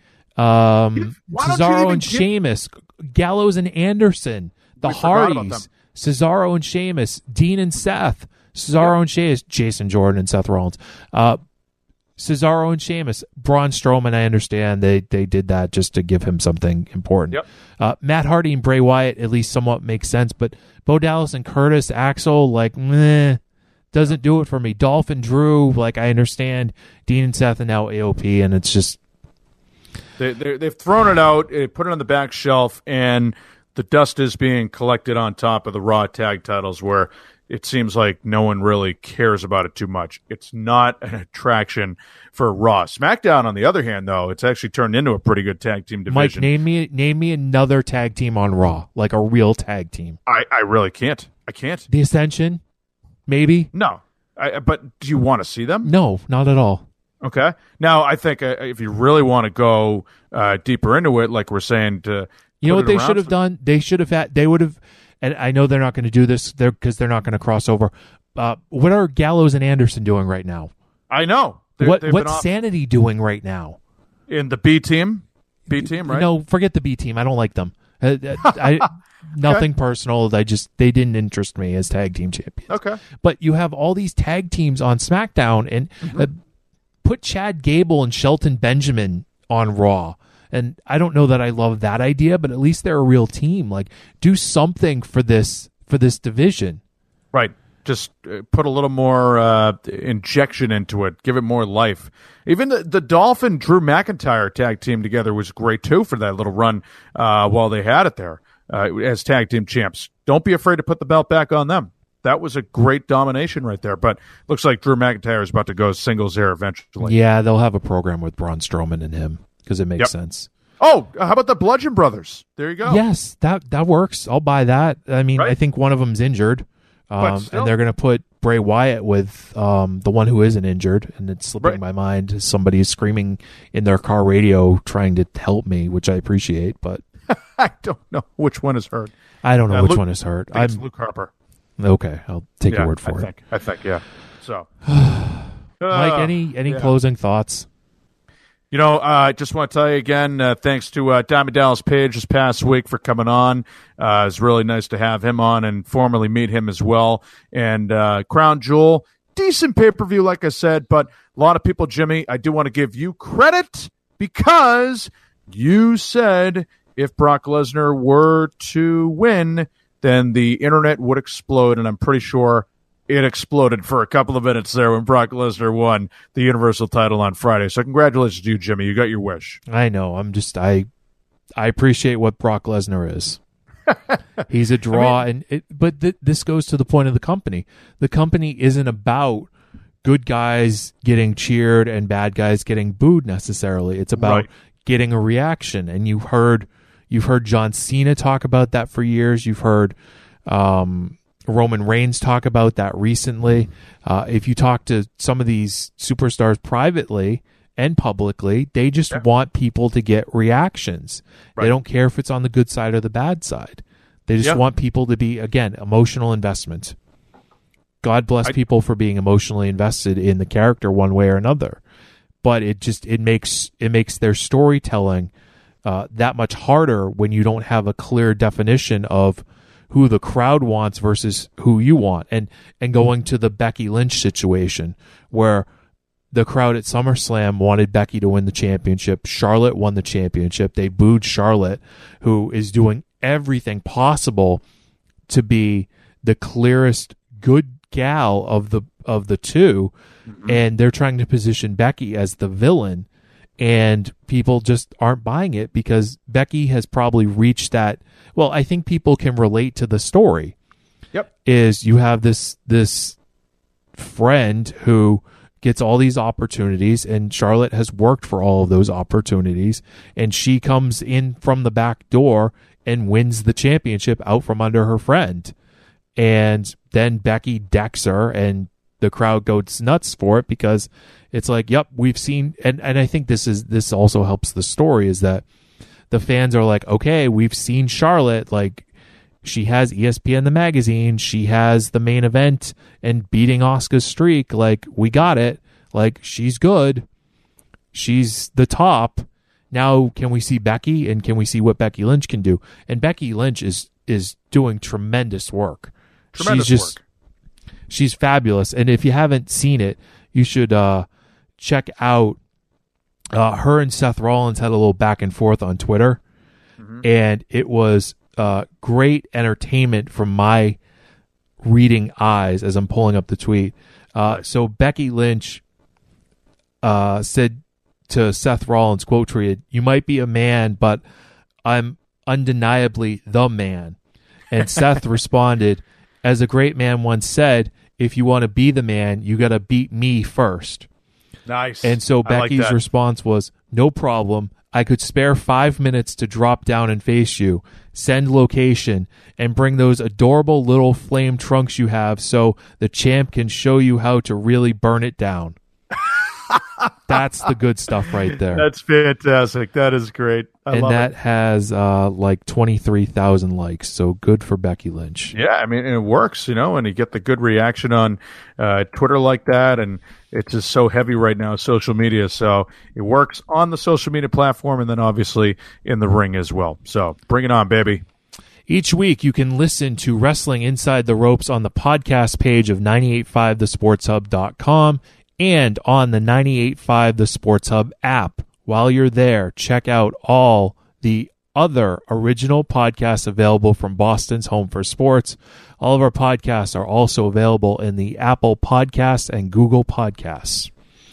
F: um,
G: Why don't you
F: Cesaro
G: even
F: and
G: get-
F: Sheamus, Gallows and Anderson, the
G: We forgot about
F: Hardys,
G: them.
F: Cesaro and Sheamus, Dean and Seth, Cesaro
G: Yep.
F: and Sheamus, Jason Jordan and Seth Rollins, uh, Cesaro and Sheamus, Braun Strowman. I understand they they did that just to give him something important.
G: Yep.
F: Uh, Matt Hardy and Bray Wyatt at least somewhat makes sense, but Bo Dallas and Curtis Axel, like, meh, doesn't do it for me. Dolph and Drew, like, I understand. Dean and Seth and now A O P, and it's just
G: They, they, they've thrown it out, they put it on the back shelf, and the dust is being collected on top of the Raw tag titles where it seems like no one really cares about it too much. It's not an attraction for Raw. SmackDown, on the other hand, though, it's actually turned into a pretty good tag team division.
F: Mike. Name me name me another tag team on Raw, like a real tag team.
G: I, I really can't. I can't.
F: The Ascension, maybe.
G: No. I, but do you want to see them?
F: No, not at all.
G: Okay. Now, I think uh, if you really want to go uh, deeper into it, like we're saying, to
F: You know
G: put
F: what
G: it
F: they
G: around
F: should have
G: for-
F: done? They should have had. They would have. And I know they're not going to do this there because they're not going to cross over. Uh, what are Gallows and Anderson doing right now?
G: I know. They're-
F: what
G: they've
F: what's
G: been off
F: Sanity doing right now?
G: in the B team? B team, right?
F: No, forget the B team. I don't like them. Uh, I, nothing personal. I just they didn't interest me as tag team champions.
G: Okay.
F: But you have all these tag teams on SmackDown, and
G: Mm-hmm.
F: uh, put Chad Gable and Shelton Benjamin on Raw. And I don't know that I love that idea, but at least they're a real team. Like, do something for this for this division.
G: Right. Just uh, put a little more uh, injection into it. Give it more life. Even the, the Dolphin Drew McIntyre tag team together was great, too, for that little run uh, while they had it there uh, as tag team champs. Don't be afraid to put the belt back on them. That was a great domination right there. But looks like Drew McIntyre is about to go singles there eventually.
F: Yeah, they'll have a program with Braun Strowman and him because it makes
G: Yep.
F: sense.
G: Oh, how about the Bludgeon Brothers? There you go.
F: Yes, that that works. I'll buy that. I mean,
G: Right.
F: I think one of them's injured, um,
G: still.
F: and they're going to put Bray Wyatt with um, the one who isn't injured, and it's slipping
G: Right.
F: my mind. Somebody is screaming in their car radio trying to help me, which I appreciate, but
G: I don't know which one is hurt.
F: I don't know
G: Uh,
F: which
G: Luke-
F: one is hurt.
G: I think it's
F: I'm
G: Luke Harper.
F: okay. I'll take
G: Yeah,
F: your word for
G: I
F: it.
G: think. I think, yeah. So,
F: Mike,
G: Uh,
F: any any
G: yeah.
F: closing thoughts?
G: You know, uh, I just want to tell you again, uh, thanks to uh, Diamond Dallas Page this past week for coming on. Uh, it's really nice to have him on and formally meet him as well. And uh, Crown Jewel, decent pay-per-view, like I said, but a lot of people, Jimmy, I do want to give you credit because you said if Brock Lesnar were to win, then the internet would explode, and I'm pretty sure it exploded for a couple of minutes there when Brock Lesnar won the Universal title on Friday. So congratulations to you, Jimmy. You got your wish.
F: I know. I'm just I I appreciate what Brock Lesnar is. He's a draw,
G: I mean-
F: and it, but th- this goes to the point of the company. The company isn't about good guys getting cheered and bad guys getting booed necessarily. It's about
G: Right.
F: getting a reaction. And you've heard you've heard John Cena talk about that for years. You've heard um, Roman Reigns talk about that recently. Uh, if you talk to some of these superstars privately and publicly, they just
G: Yeah.
F: want people to get reactions.
G: Right.
F: They don't care if it's on the good side or the bad side. They just
G: Yeah.
F: want people to be, again, emotional investment. God bless
G: I-
F: people for being emotionally invested in the character one way or another. But it just it makes it makes their storytelling uh, that much harder when you don't have a clear definition of who the crowd wants versus who you want. And and going to the Becky Lynch situation where the crowd at SummerSlam wanted Becky to win the championship. Charlotte won the championship. They booed Charlotte, who is doing everything possible to be the clearest good gal of the of the two, mm-hmm. and they're trying to position Becky as the villain, and people just aren't buying it because Becky has probably reached that. Well, I think people can relate to the story.
G: Yep.
F: Is you have this this friend who gets all these opportunities, and Charlotte has worked for all of those opportunities, and she comes in from the back door and wins the championship out from under her friend. And then Becky decks her, and the crowd goes nuts for it because it's like, yep, we've seen, and, and I think this is this also helps the story, is that the fans are like, okay, we've seen Charlotte, like, she has E S P N the magazine, she has the main event and beating Asuka's streak, like, we got it, like, she's good, she's the top. Now can we see Becky, and can we see what Becky Lynch can do? And Becky Lynch is is doing tremendous work.
G: Tremendous
F: she's just,
G: work.
F: She's fabulous. And if you haven't seen it, you should uh, check out uh, her and Seth Rollins had a little back and forth on Twitter. Mm-hmm. And it was uh, great entertainment from my reading eyes as I'm pulling up the tweet. Uh, so Becky Lynch uh, said to Seth Rollins, quote tweeted, "You might be a man, but I'm undeniably the man." And Seth responded, "As a great man once said, if you want to be the man, you got to beat me first."
G: Nice.
F: And so Becky's
G: like
F: response was, "No problem. I could spare five minutes to drop down and face you, send location, and bring those adorable little flame trunks you have so the champ can show you how to really burn it down." That's the good stuff right there.
G: That's fantastic. That is great. I
F: and
G: love
F: that
G: it.
F: has uh, like twenty-three thousand likes, so good for Becky Lynch.
G: Yeah, I mean, it works, you know, and you get the good reaction on uh, Twitter like that, and it's just so heavy right now, social media, so it works on the social media platform and then obviously in the ring as well. So bring it on, baby.
F: Each week, you can listen to Wrestling Inside the Ropes on the podcast page of nine eight five the sports hub dot com and on the nine eight five The Sports Hub app. While you're there, check out all the other original podcasts available from Boston's Home for Sports. All of our podcasts are also available in the Apple Podcasts and Google Podcasts.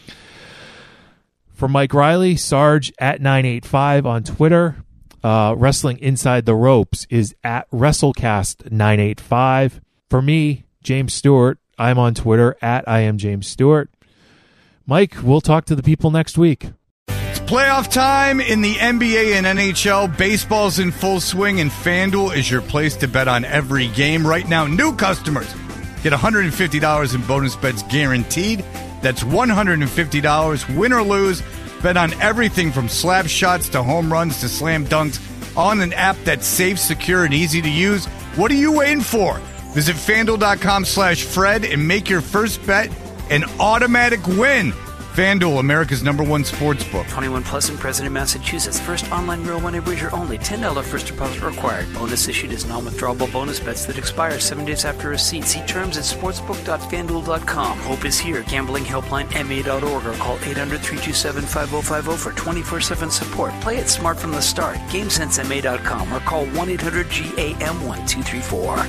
F: For Mike Riley, Sarge at nine eight five on Twitter. Uh, Wrestling Inside the Ropes is at WrestleCast nine eight five. For me, James Stewart, I'm on Twitter at I am James Stewart. Mike, we'll talk to the people next week.
H: It's playoff time in the N B A and N H L. Baseball's in full swing, and FanDuel is your place to bet on every game. Right now, new customers get one hundred fifty dollars in bonus bets guaranteed. That's one hundred fifty dollars, win or lose. Bet on everything from slap shots to home runs to slam dunks on an app that's safe, secure, and easy to use. What are you waiting for? Visit FanDuel.com slash Fred and make your first bet an automatic win. FanDuel, America's number one sports book.
B: twenty-one plus in President, Massachusetts. First online real money wager only. ten dollars first deposit required. Bonus issued as non-withdrawable bonus bets that expire seven days after receipt. See terms at sportsbook dot fanduel dot com. Hope is here. Gambling helpline M A dot org or call eight hundred, three two seven, five oh five oh for twenty-four seven support. Play it smart from the start. game sense M A dot com or call one eight hundred G A M one two three four.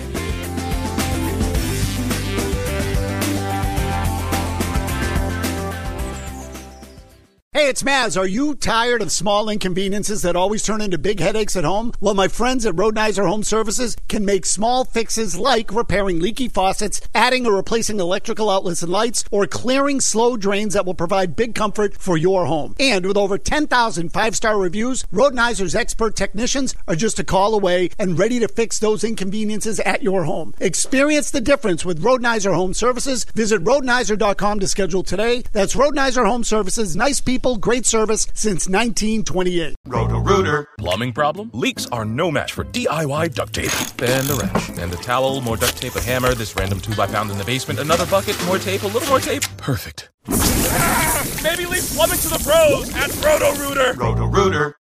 I: Hey, it's Maz. Are you tired of small inconveniences that always turn into big headaches at home? Well, my friends at Roadnizer Home Services can make small fixes like repairing leaky faucets, adding or replacing electrical outlets and lights, or clearing slow drains that will provide big comfort for your home. And with over ten thousand five-star reviews, Roadnizer's expert technicians are just a call away and ready to fix those inconveniences at your home. Experience the difference with Roadnizer Home Services. Visit roadnizer dot com to schedule today. That's Roadnizer Home Services. Nice people, great service since nineteen twenty-eight.
J: Roto-Rooter. Plumbing problem? Leaks are no match for D I Y duct tape. And a wrench. And a towel, more duct tape, a hammer, this random tube I found in the basement, another bucket, more tape, a little more tape. Perfect.
K: Maybe leave plumbing to the pros at Roto-Rooter.
J: Roto-Rooter.